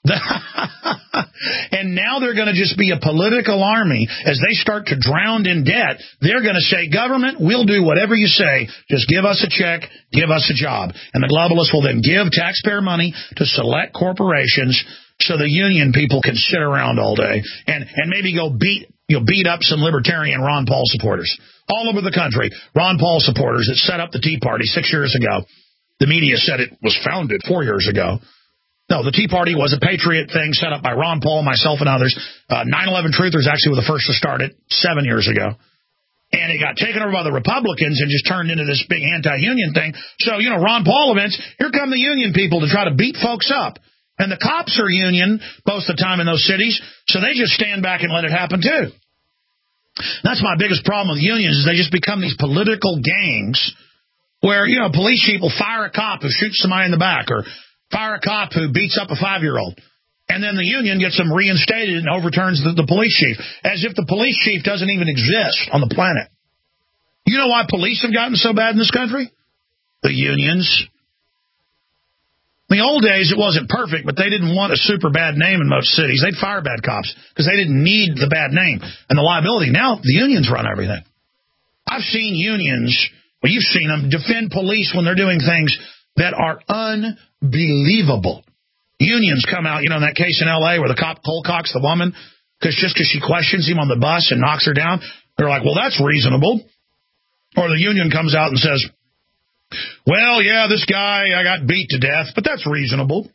And now they're going to just be a political army. As they start to drown in debt, they're going to say, government, we'll do whatever you say. Just give us a check, give us a job. And the globalists will then give taxpayer money to select corporations so the union people can sit around all day and, and maybe go beat you know, beat up some libertarian Ron Paul supporters all over the country. Ron Paul supporters that set up the Tea Party six years ago. The media said it was founded four years ago. No, the Tea Party was a patriot thing set up by Ron Paul, myself, and others. Uh, nine eleven Truthers actually were the first to start it seven years ago. And it got taken over by the Republicans and just turned into this big anti-union thing. So, you know, Ron Paul events, here come the union people to try to beat folks up. And the cops are union most of the time in those cities, so they just stand back and let it happen, too. That's my biggest problem with unions, is they just become these political gangs where, you know, police chief will fire a cop who shoots somebody in the back or fire a cop who beats up a five-year-old. And then the union gets them reinstated and overturns the, the police chief, as if the police chief doesn't even exist on the planet. You know why police have gotten so bad in this country? The unions. In the old days, it wasn't perfect, but they didn't want a super bad name in most cities. They'd fire bad cops because they didn't need the bad name and the liability. Now, the unions run everything. I've seen unions, well, you've seen them, defend police when they're doing things that are unbelievable. Unions come out, you know, in that case in L A where the cop cold cocks the woman because just because she questions him on the bus and knocks her down, they're like, well, that's reasonable. Or the union comes out and says, well, yeah, this guy, I got beat to death, but that's reasonable.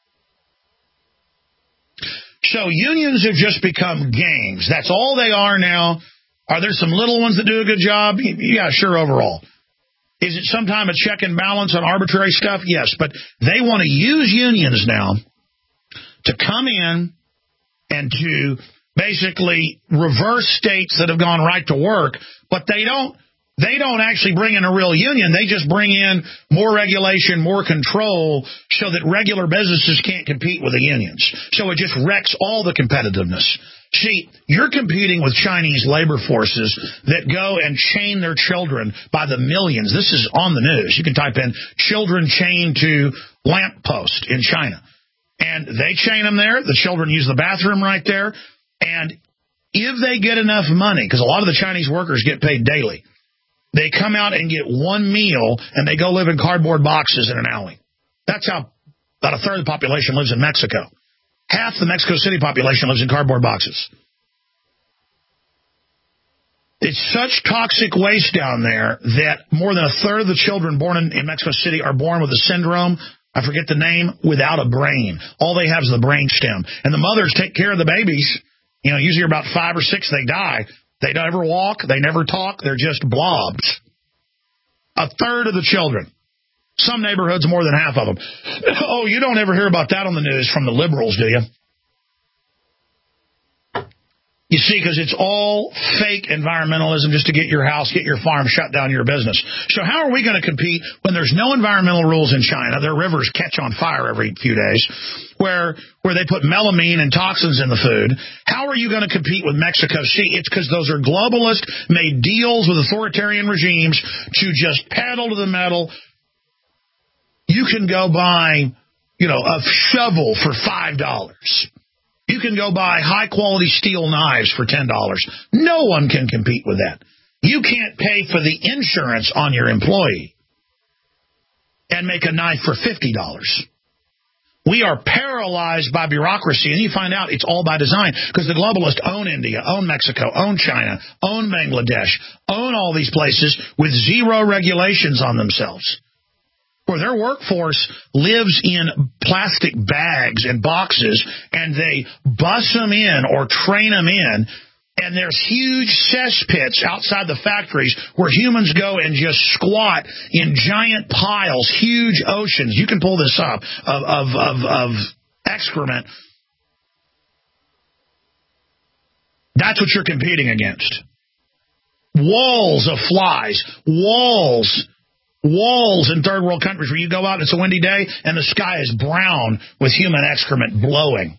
So unions have just become gangs. That's all they are now. Are there some little ones that do a good job? Yeah, sure, overall. Is it sometime a check and balance on arbitrary stuff? Yes, but they want to use unions now to come in and to basically reverse states that have gone right to work, but they don't They don't actually bring in a real union. They just bring in more regulation, more control, so that regular businesses can't compete with the unions. So it just wrecks all the competitiveness. See, you're competing with Chinese labor forces that go and chain their children by the millions. This is on the news. You can type in children chained to lamppost in China. And they chain them there. The children use the bathroom right there. And if they get enough money, because a lot of the Chinese workers get paid daily, they come out and get one meal, and they go live in cardboard boxes in an alley. That's how about a third of the population lives in Mexico. Half the Mexico City population lives in cardboard boxes. It's such toxic waste down there that more than a third of the children born in, in Mexico City are born with a syndrome I forget the name, without a brain. All they have is the brain stem. And the mothers take care of the babies. You know, usually about five or six, they die. They never walk. They never talk. They're just blobs. A third of the children. Some neighborhoods, more than half of them. Oh, you don't ever hear about that on the news from the liberals, do you? You see, because it's all fake environmentalism just to get your house, get your farm, shut down your business. So how are we going to compete when there's no environmental rules in China? Their rivers catch on fire every few days, where where they put melamine and toxins in the food. How are you going to compete with Mexico? See, it's because those are globalists, made deals with authoritarian regimes to just pedal to the metal. You can go buy, you know, a shovel for five dollars. You can go buy high-quality steel knives for ten dollars. No one can compete with that. You can't pay for the insurance on your employee and make a knife for fifty dollars. We are paralyzed by bureaucracy, and you find out it's all by design because the globalists own India, own Mexico, own China, own Bangladesh, own all these places with zero regulations on themselves, where their workforce lives in plastic bags and boxes, and they bus them in or train them in, and there's huge cesspits outside the factories where humans go and just squat in giant piles, huge oceans. You can pull this up, of, of, of, of excrement. That's what you're competing against. Walls of flies, walls Walls in third world countries where you go out and it's a windy day and the sky is brown with human excrement blowing.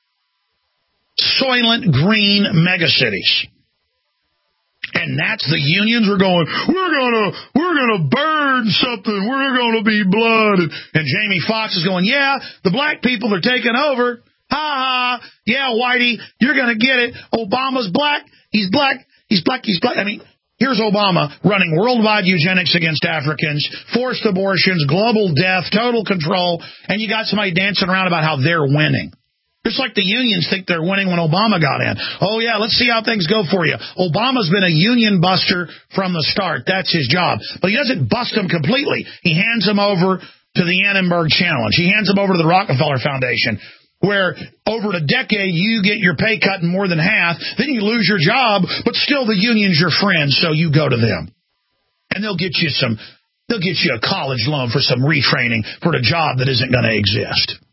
Soylent Green megacities. And that's the unions are going, we're gonna we're gonna burn something, we're gonna be blood. And, and Jamie Foxx is going, yeah, the black people are taking over. Ha ha, yeah, Whitey, you're gonna get it. Obama's black, he's black, he's black, he's black. I mean, here's Obama running worldwide eugenics against Africans, forced abortions, global death, total control, and you got somebody dancing around about how they're winning. Just like the unions think they're winning when Obama got in. Oh, yeah, let's see how things go for you. Obama's been a union buster from the start. That's his job. But he doesn't bust them completely. He hands them over to the Annenberg Challenge. He hands them over to the Rockefeller Foundation, where over a decade you get your pay cut in more than half, then you lose your job, but still the union's your friend, so you go to them. And they'll get you some, they'll get you a college loan for some retraining for a job that isn't going to exist.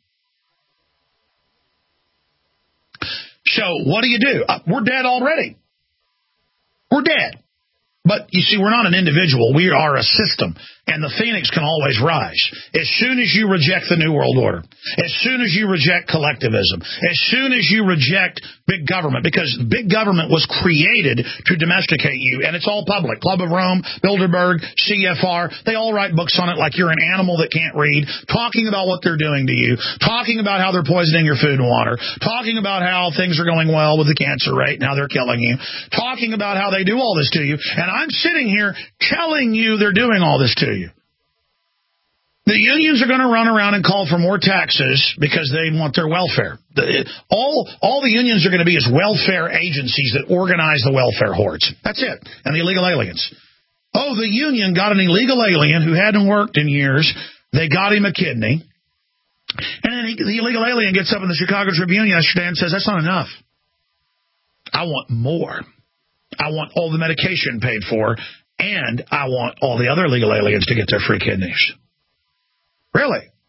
So what do you do? Uh, we're dead already. We're dead. But, you see, we're not an individual. We are a system. And the phoenix can always rise. As soon as you reject the New World Order, as soon as you reject collectivism, as soon as you reject big government, because big government was created to domesticate you, and it's all public. Club of Rome, Bilderberg, C F R, they all write books on it like you're an animal that can't read, talking about what they're doing to you, talking about how they're poisoning your food and water, talking about how things are going well with the cancer rate and how they're killing you, talking about how they do all this to you, and I'm sitting here telling you they're doing all this to you. The unions are going to run around and call for more taxes because they want their welfare. The, all, all the unions are going to be is welfare agencies that organize the welfare hordes. That's it. And the illegal aliens. Oh, the union got an illegal alien who hadn't worked in years. They got him a kidney. And then he, the illegal alien gets up in the Chicago Tribune yesterday and says, that's not enough. I want more. I want all the medication paid for, and I want all the other illegal aliens to get their free kidneys. Really? Of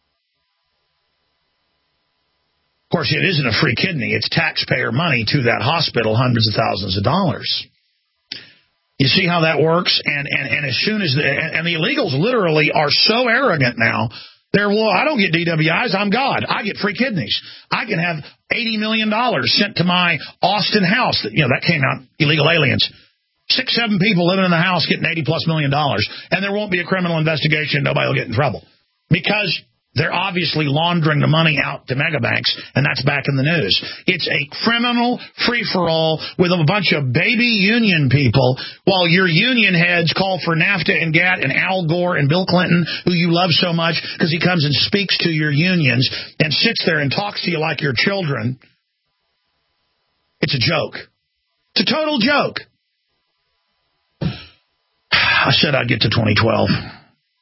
course, it isn't a free kidney. It's taxpayer money to that hospital, hundreds of thousands of dollars. You see how that works? And and, and as soon as the, and, and the illegals literally are so arrogant now, they're, well, I don't get D W Is. I'm God. I get free kidneys. I can have eighty million dollars sent to my Austin house. You know, that came out, illegal aliens. Six, seven people living in the house getting eighty plus million dollars. And there won't be a criminal investigation. Nobody will get in trouble. Because they're obviously laundering the money out to megabanks, and that's back in the news. It's a criminal free-for-all with a bunch of baby union people, while your union heads call for NAFTA and GATT and Al Gore and Bill Clinton, who you love so much because he comes and speaks to your unions and sits there and talks to you like your children. It's a joke. It's a total joke. I said I'd get to twenty twelve.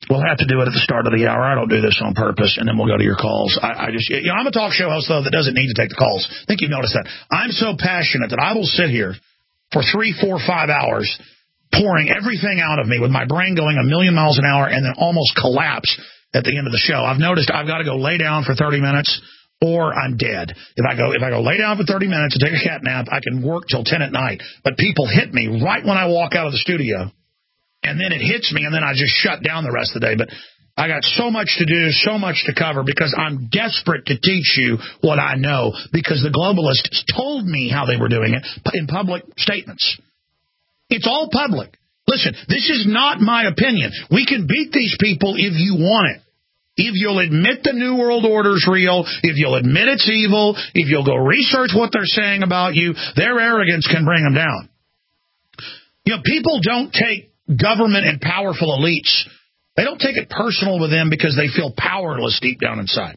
We'll have to do it at the start of the hour. I don't do this on purpose, and then we'll go to your calls. I, I just, you know, I'm a talk show host, though, that doesn't need to take the calls. I think you've noticed that. I'm so passionate that I will sit here for three, four, five hours pouring everything out of me with my brain going a million miles an hour and then almost collapse at the end of the show. I've noticed I've got to go lay down for thirty minutes or I'm dead. If I go if I go lay down for thirty minutes and take a cat nap, I can work till ten at night. But people hit me right when I walk out of the studio. And then it hits me, and then I just shut down the rest of the day. But I got so much to do, so much to cover, because I'm desperate to teach you what I know, because the globalists told me how they were doing it in public statements. It's all public. Listen, this is not my opinion. We can beat these people if you want it. If you'll admit the New World Order's real, if you'll admit it's evil, if you'll go research what they're saying about you, their arrogance can bring them down. You know, people don't take government and powerful elites, they don't take it personal with them because they feel powerless deep down inside.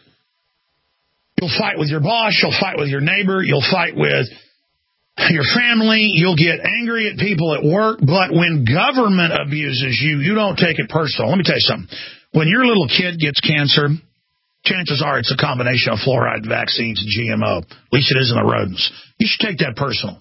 You'll fight with your boss, you'll fight with your neighbor, you'll fight with your family, you'll get angry at people at work, but when government abuses you, you don't take it personal. Let me tell you something. When your little kid gets cancer, chances are it's a combination of fluoride, vaccines, and G M O. At least it is in the rodents. You should take that personal.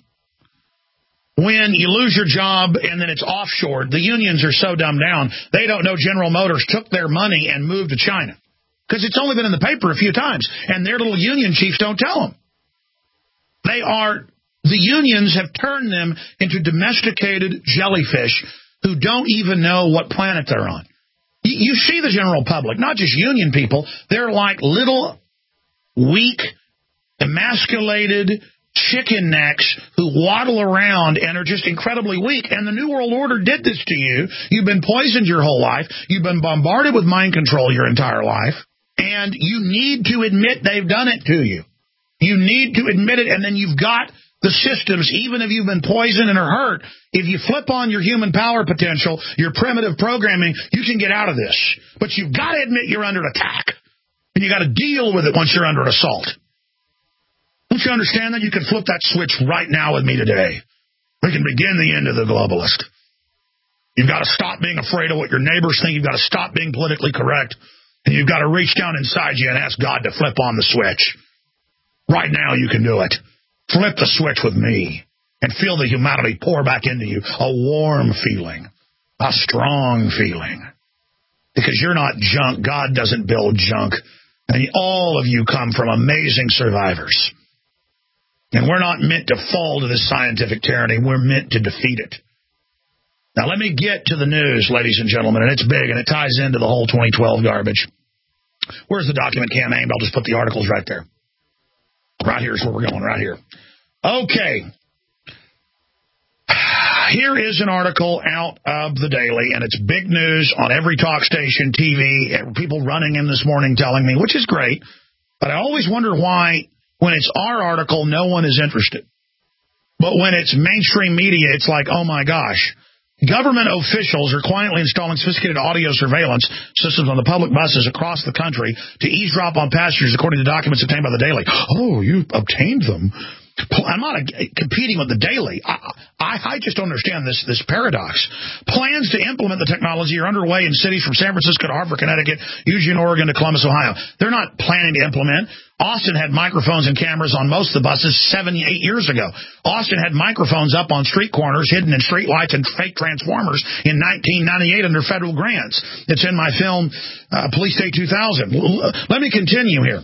When you lose your job and then it's offshore, the unions are so dumbed down, they don't know General Motors took their money and moved to China. Because it's only been in the paper a few times, and their little union chiefs don't tell them. They are, the unions have turned them into domesticated jellyfish who don't even know what planet they're on. You, you see the general public, not just union people, they're like little, weak, emasculated chicken necks who waddle around and are just incredibly weak. And the New World Order did this to you. You've been poisoned your whole life. You've been bombarded with mind control your entire life. And you need to admit they've done it to you. You need to admit it, and then you've got the systems, even if you've been poisoned and are hurt. If you flip on your human power potential, your primitive programming, you can get out of this. But you've got to admit you're under attack. And you've got to deal with it once you're under assault. Don't you understand that? You can flip that switch right now with me today. We can begin the end of the globalist. You've got to stop being afraid of what your neighbors think. You've got to stop being politically correct. And you've got to reach down inside you and ask God to flip on the switch. Right now you can do it. Flip the switch with me and feel the humanity pour back into you. A warm feeling. A strong feeling. Because you're not junk. God doesn't build junk. And all of you come from amazing survivors. And we're not meant to fall to this scientific tyranny. We're meant to defeat it. Now, let me get to the news, ladies and gentlemen, and it's big, and it ties into the whole twenty twelve garbage. Where's the document cam aimed? I'll just put the articles right there. Right here is where we're going, right here. Okay. Here is an article out of the Daily, and it's big news on every talk station, T V, people running in this morning telling me, which is great, but I always wonder why, when it's our article, no one is interested. But when it's mainstream media, it's like, oh, my gosh. Government officials are quietly installing sophisticated audio surveillance systems on the public buses across the country to eavesdrop on passengers, according to documents obtained by the Daily. Oh, you obtained them. I'm not competing with the Daily. I, I, I just don't understand this, this paradox. Plans to implement the technology are underway in cities from San Francisco to Hartford, Connecticut, Eugene, Oregon to Columbus, Ohio. They're not planning to implement. Austin had microphones and cameras on most of the buses seven, eight years ago. Austin had microphones up on street corners, hidden in street lights and fake transformers in nineteen ninety-eight under federal grants. It's in my film, uh, Police State two thousand. Let me continue here.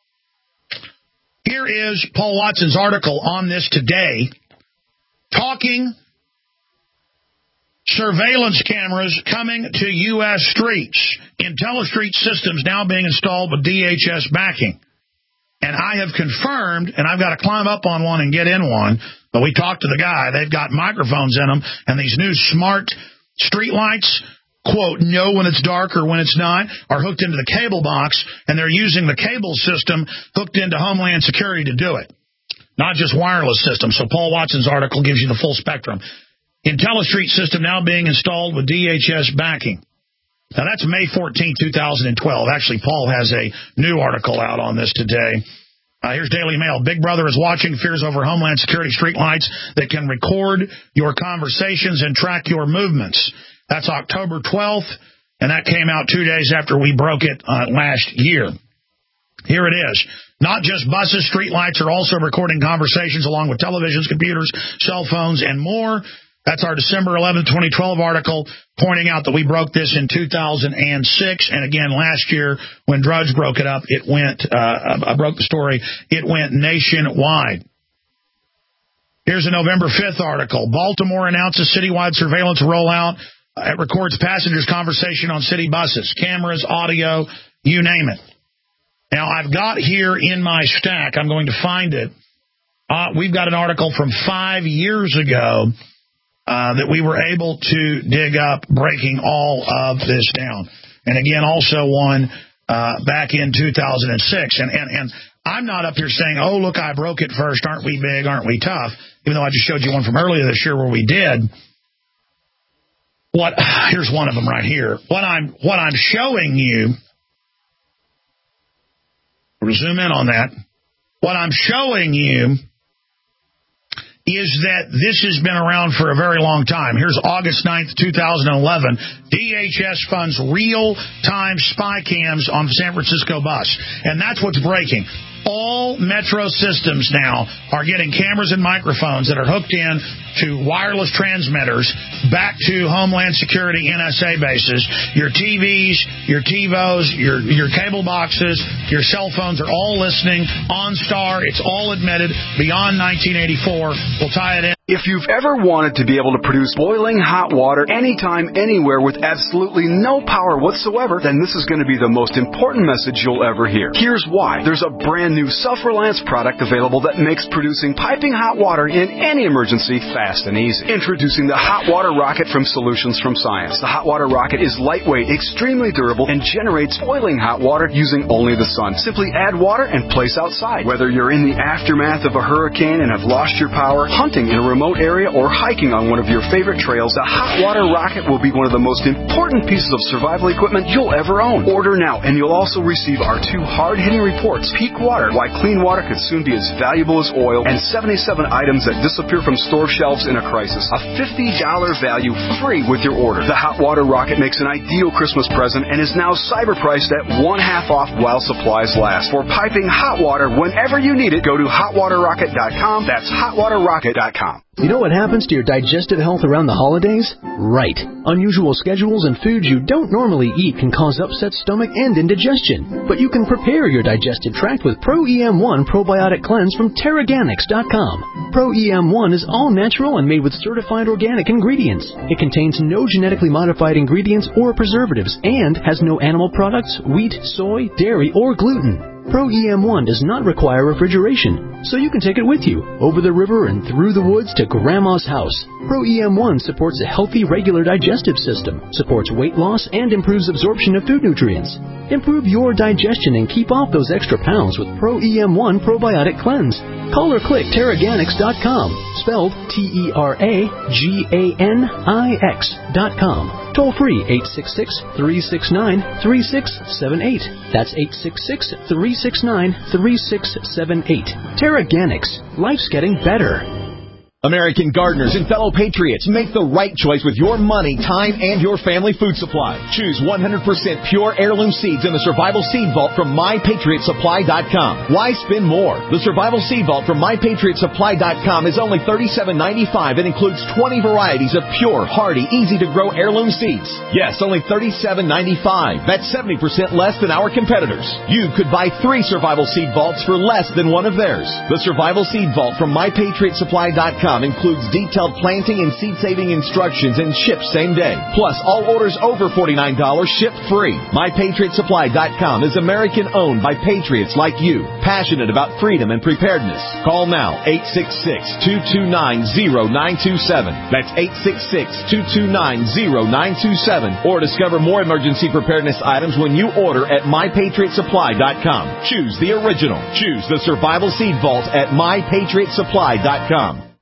Here is Paul Watson's article on this today, talking surveillance cameras coming to U S streets. IntelliStreet systems now being installed with D H S backing. And I have confirmed, and I've got to climb up on one and get in one, but we talked to the guy. They've got microphones in them, and these new smart street lights, quote, know when it's dark or when it's not, are hooked into the cable box, and they're using the cable system hooked into Homeland Security to do it, not just wireless systems. So Paul Watson's article gives you the full spectrum. IntelliStreet system now being installed with D H S backing. Now, that's May fourteenth, two thousand twelve. Actually, Paul has a new article out on this today. Uh, here's Daily Mail. Big Brother is watching, fears over Homeland Security streetlights that can record your conversations and track your movements. That's October twelfth. and that came out two days after we broke it uh, last year. Here it is. Not just buses, streetlights are also recording conversations along with televisions, computers, cell phones, and more. That's our December eleventh, twenty twelve article pointing out that we broke this in two thousand six. And again, last year when Drudge broke it up, it went, uh, I broke the story, it went nationwide. Here's a November fifth article. Baltimore announces citywide surveillance rollout. It records passengers' conversation on city buses, cameras, audio, you name it. Now, I've got here in my stack, I'm going to find it. Uh, we've got an article from five years ago uh, that we were able to dig up, breaking all of this down. And again, also one uh, back in two thousand six. And, and, and I'm not up here saying, oh, look, I broke it first. Aren't we big? Aren't we tough? Even though I just showed you one from earlier this year where we did. What? Here's one of them right here. What I'm what I'm showing you. We'll zoom in on that. What I'm showing you is that this has been around for a very long time. Here's August ninth, two thousand eleven. D H S funds real-time spy cams on San Francisco bus. And that's what's breaking. All metro systems now are getting cameras and microphones that are hooked in to wireless transmitters back to Homeland Security N S A bases. Your T Vs, your TiVos, your your cable boxes, your cell phones are all listening. OnStar, it's all admitted. Beyond nineteen eighty-four, we'll tie it in. If you've ever wanted to be able to produce boiling hot water anytime, anywhere with absolutely no power whatsoever, then this is going to be the most important message you'll ever hear. Here's why. There's a brand new self-reliance product available that makes producing piping hot water in any emergency fast and easy. Introducing the Hot Water Rocket from Solutions from Science. The Hot Water Rocket is lightweight, extremely durable, and generates boiling hot water using only the sun. Simply add water and place outside. Whether you're in the aftermath of a hurricane and have lost your power, hunting in a remote area, or hiking on one of your favorite trails, the Hot Water Rocket will be one of the most important pieces of survival equipment you'll ever own. Order now, and you'll also receive our two hard-hitting reports, Peak Water, Why Clean Water Could Soon Be As Valuable as Oil, and seventy-seven items that disappear from store shelves in a crisis. A fifty dollars value free with your order. The Hot Water Rocket makes an ideal Christmas present and is now cyber priced at one half off while supplies last. For piping hot water whenever you need it, go to hot water rocket dot com. That's hot water rocket dot com. You know what happens to your digestive health around the holidays? Right. Unusual schedules and foods you don't normally eat can cause upset stomach and indigestion. But you can prepare your digestive tract with Pro E M one Probiotic Cleanse from Terraganics dot com. Pro E M one is all natural and made with certified organic ingredients. It contains no genetically modified ingredients or preservatives and has no animal products, wheat, soy, dairy, or gluten. Pro E M one does not require refrigeration, so you can take it with you, over the river and through the woods to Grandma's house. Pro E M one supports a healthy, regular digestive system, supports weight loss, and improves absorption of food nutrients. Improve your digestion and keep off those extra pounds with Pro E M one Probiotic Cleanse. Call or click Terraganics dot com, spelled T E R A G A N I X dot com. Toll free eight six six, three six nine, three six seven eight. That's eight six six, three six nine, three six seven eight. Terraganics. Life's getting better. American gardeners and fellow patriots, make the right choice with your money, time, and your family food supply. Choose one hundred percent pure heirloom seeds in the Survival Seed Vault from my patriot supply dot com. Why spend more? The Survival Seed Vault from my patriot supply dot com is only thirty-seven ninety-five and includes twenty varieties of pure, hardy, easy-to-grow heirloom seeds. Yes, only thirty-seven ninety-five. That's seventy percent less than our competitors. You could buy three Survival Seed Vaults for less than one of theirs. The Survival Seed Vault from my patriot supply dot com includes detailed planting and seed-saving instructions and ships same day. Plus, all orders over forty-nine dollars ship free. my patriot supply dot com is American-owned by patriots like you, passionate about freedom and preparedness. Call now, eight six six, two two nine, zero nine two seven. That's eight six six, two two nine, zero nine two seven. Or discover more emergency preparedness items when you order at my patriot supply dot com. Choose the original. Choose the Survival Seed Vault at my patriot supply dot com.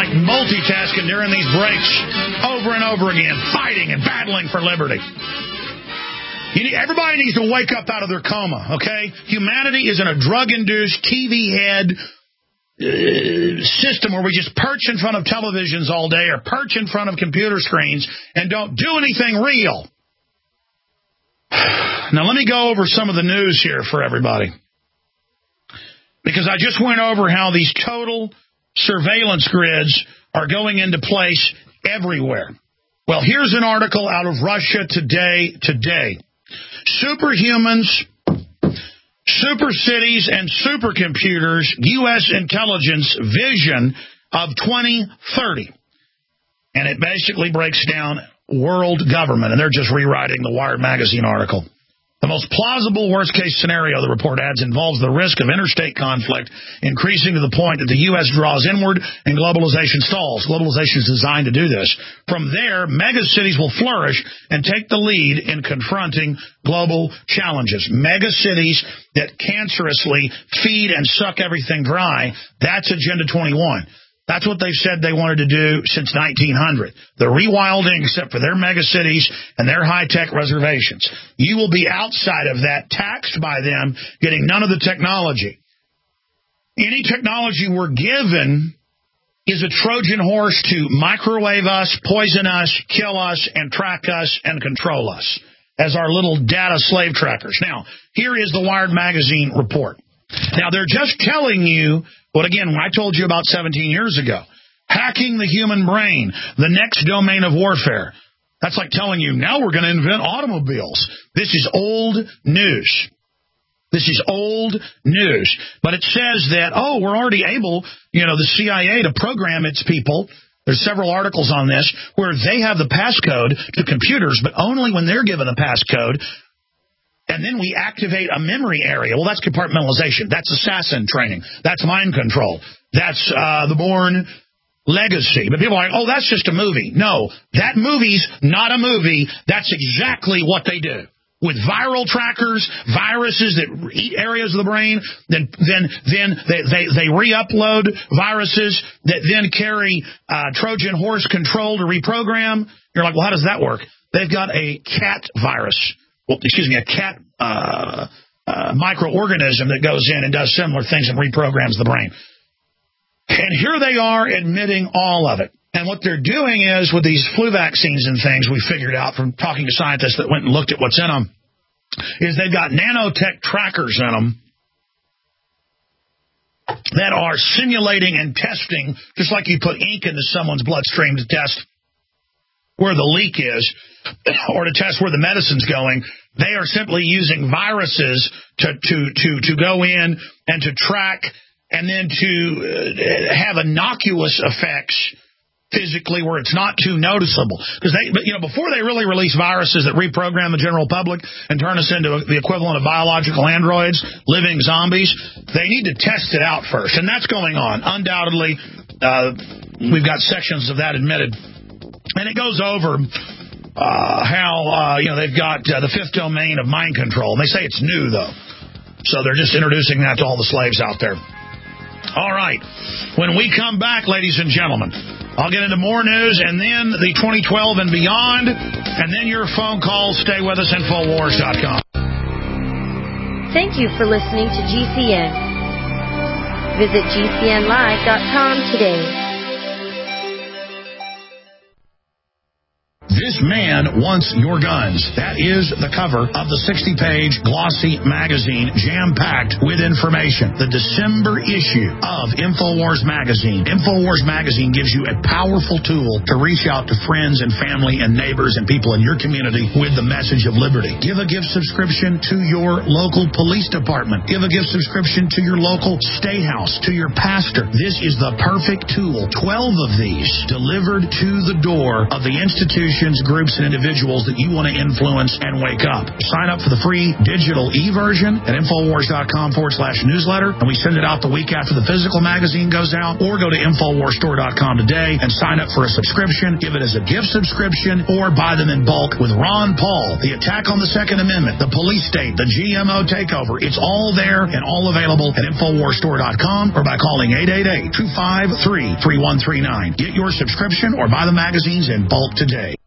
like multitasking during these breaks over and over again, fighting and battling for liberty. You need, everybody needs to wake up out of their coma, okay? Humanity is in a drug-induced, T V-head uh, system where we just perch in front of televisions all day or perch in front of computer screens and don't do anything real. Now, let me go over some of the news here for everybody. Because I just went over how these total surveillance grids are going into place everywhere. Well, here's an article out of Russia Today today. Superhumans, super cities, and supercomputers, U S intelligence vision of twenty thirty. And it basically breaks down world government, and they're just rewriting the Wired magazine article. The most plausible worst-case scenario, the report adds, involves the risk of interstate conflict increasing to the point that the U S draws inward and globalization stalls. Globalization is designed to do this. From there, megacities will flourish and take the lead in confronting global challenges. Megacities that cancerously feed and suck everything dry, that's Agenda twenty-one. That's what they've said they wanted to do since nineteen hundred. The rewilding, except for their megacities and their high-tech reservations. You will be outside of that, taxed by them, getting none of the technology. Any technology we're given is a Trojan horse to microwave us, poison us, kill us, and track us and control us as our little data slave trackers. Now, here is the Wired magazine report. Now, they're just telling you what, again, I told you about seventeen years ago. Hacking the human brain, the next domain of warfare. That's like telling you, now we're going to invent automobiles. This is old news. This is old news. But it says that, oh, we're already able, you know, the C I A to program its people. There's several articles on this where they have the passcode to computers, but only when they're given a passcode. And then we activate a memory area. Well, that's compartmentalization. That's assassin training. That's mind control. That's uh, the Bourne Legacy. But people are like, oh, that's just a movie. No, that movie's not a movie. That's exactly what they do. With viral trackers, viruses that eat areas of the brain, then then then they, they, they re-upload viruses that then carry uh, Trojan horse control to reprogram. You're like, well, how does that work? They've got a cat virus. Well, excuse me, a cat uh, uh, microorganism that goes in and does similar things and reprograms the brain. And here they are admitting all of it. And what they're doing is, with these flu vaccines and things, we figured out from talking to scientists that went and looked at what's in them, is they've got nanotech trackers in them that are simulating and testing, just like you put ink into someone's bloodstream to test where the leak is, or to test where the medicine's going. They are simply using viruses to to to to go in and to track and then to uh, have innocuous effects physically where it's not too noticeable. Because they, but you know, before they really release viruses that reprogram the general public and turn us into the equivalent of biological androids, living zombies, they need to test it out first, and that's going on undoubtedly. Uh, we've got sections of that admitted, and it goes over. Uh, how, uh, you know, they've got uh, the fifth domain of mind control. And they say it's new, though. So they're just introducing that to all the slaves out there. All right. When we come back, ladies and gentlemen, I'll get into more news, and then the twenty twelve and beyond, and then your phone calls. Stay with us, Infowars dot com. Thank you for listening to G C N. Visit G C N live dot com today. This man wants your guns. That is the cover of the sixty-page glossy magazine, jam-packed with information. The December issue of Infowars Magazine. Infowars Magazine gives you a powerful tool to reach out to friends and family and neighbors and people in your community with the message of liberty. Give a gift subscription to your local police department. Give a gift subscription to your local state house, to your pastor. This is the perfect tool. Twelve of these delivered to the door of the institution's groups and individuals that you want to influence and wake up. Sign up for the free digital e-version at Infowars.com forward slash newsletter, and we send it out the week after the physical magazine goes out, or go to Infowars Store dot com today and sign up for a subscription, give it as a gift subscription, or buy them in bulk with Ron Paul, the attack on the Second Amendment, the police state, the G M O takeover. It's all there and all available at Infowars Store dot com or by calling eight eight eight, two five three, three one three nine. Get your subscription or buy the magazines in bulk today.